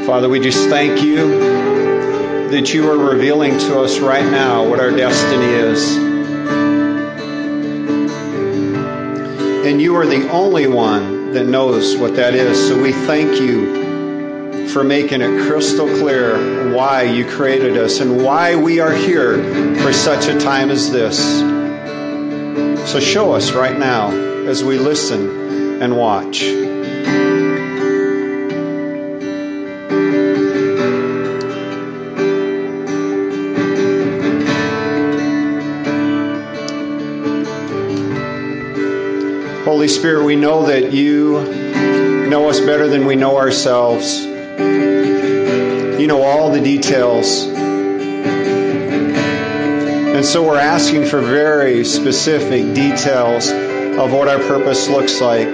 Father, we just thank you that you are revealing to us right now what our destiny is. And you are the only one that knows what that is. So we thank you for making it crystal clear why you created us and why we are here for such a time as this. So show us right now as we listen and watch. Holy Spirit, we know that you know us better than we know ourselves. You know all the details. And so we're asking for very specific details of what our purpose looks like.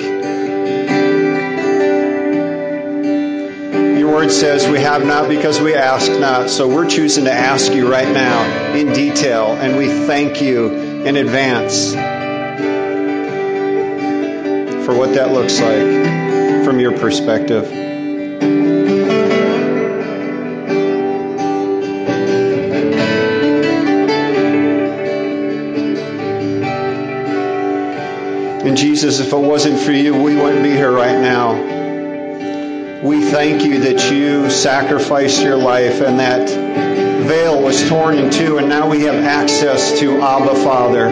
Your word says we have not because we ask not. So we're choosing to ask you right now in detail, and we thank you in advance for what that looks like from your perspective. And Jesus, if it wasn't for you, we wouldn't be here right now. We thank you that you sacrificed your life and that veil was torn in two, and now we have access to Abba Father.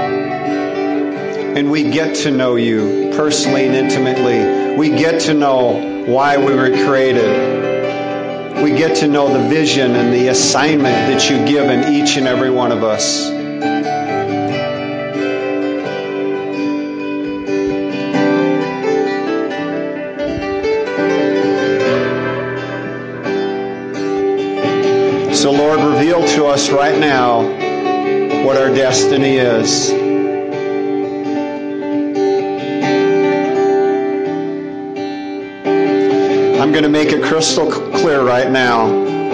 And we get to know you personally and intimately. We get to know why we were created. We get to know the vision and the assignment that you've given each and every one of us. So Lord, reveal to us right now what our destiny is. I'm going to make it crystal clear right now.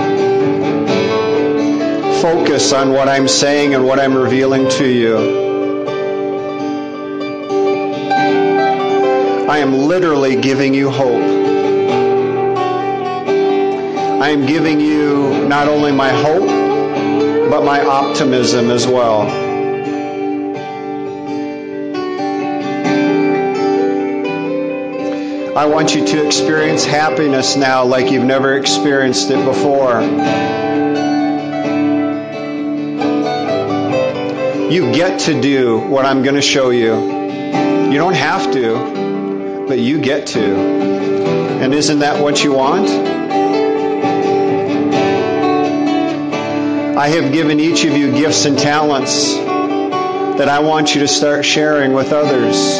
Focus on what I'm saying and what I'm revealing to you. I am literally giving you hope. I am giving you not only my hope, but my optimism as well. I want you to experience happiness now like you've never experienced it before. You get to do what I'm going to show you. You don't have to, but you get to. And isn't that what you want? I have given each of you gifts and talents that I want you to start sharing with others.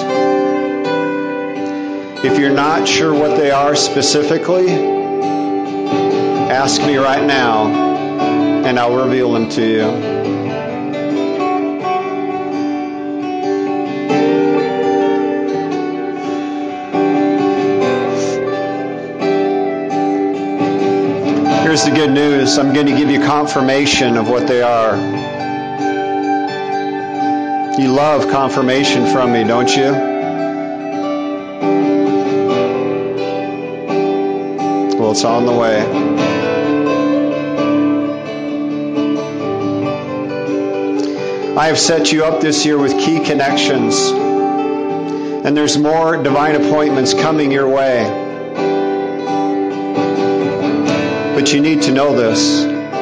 If you're not sure what they are specifically, ask me right now, and I'll reveal them to you. Here's the good news. I'm going to give you confirmation of what they are. You love confirmation from me, don't you? Well, it's on the way. I have set you up this year with key connections, and there's more divine appointments coming your way. But you need to know this,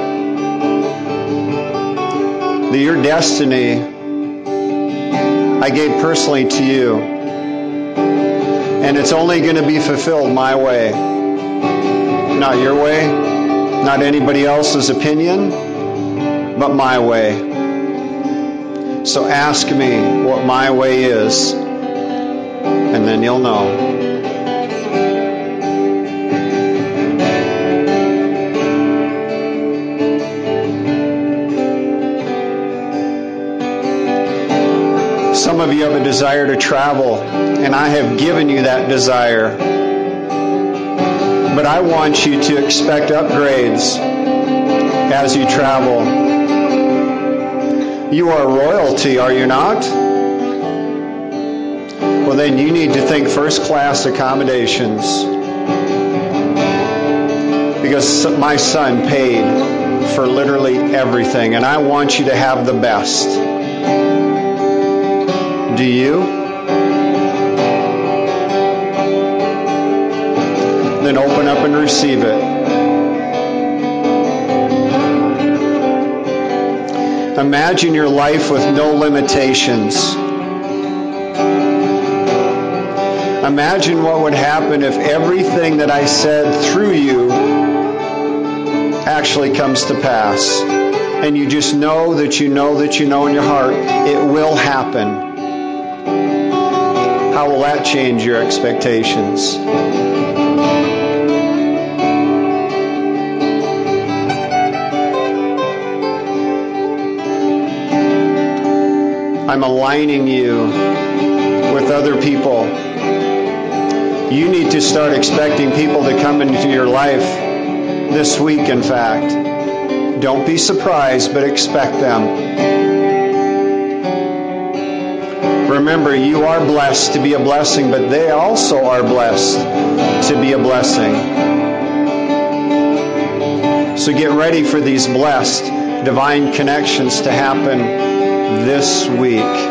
that your destiny I gave personally to you, and it's only going to be fulfilled my way. Not your way, not anybody else's opinion, but my way. So ask me what my way is, and then you'll know. Some of you have a desire to travel, and I have given you that desire. But I want you to expect upgrades as you travel. You are royalty, are you not? Well, then you need to think first-class accommodations. because my son paid for literally everything, and I want you to have the best. Do you? Then open up and receive it. Imagine your life with no limitations. Imagine what would happen if everything that I said through you actually comes to pass. And you just know that you know that you know in your heart it will happen. How will that change your expectations? I'm aligning you with other people. You need to start expecting people to come into your life this week, in fact. Don't be surprised, but expect them. Remember, you are blessed to be a blessing, but they also are blessed to be a blessing. So get ready for these blessed divine connections to happen this week.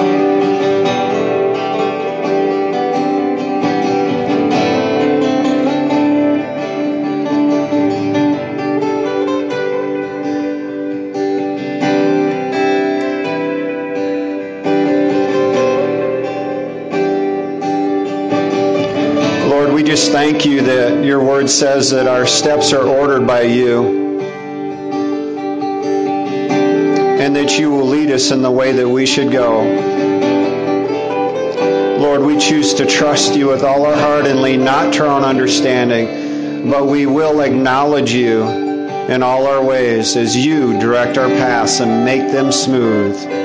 Lord, we just thank you that your word says that our steps are ordered by you, and that you will lead us in the way that we should go. Lord, we choose to trust you with all our heart and lean not to our own understanding, but we will acknowledge you in all our ways as you direct our paths and make them smooth.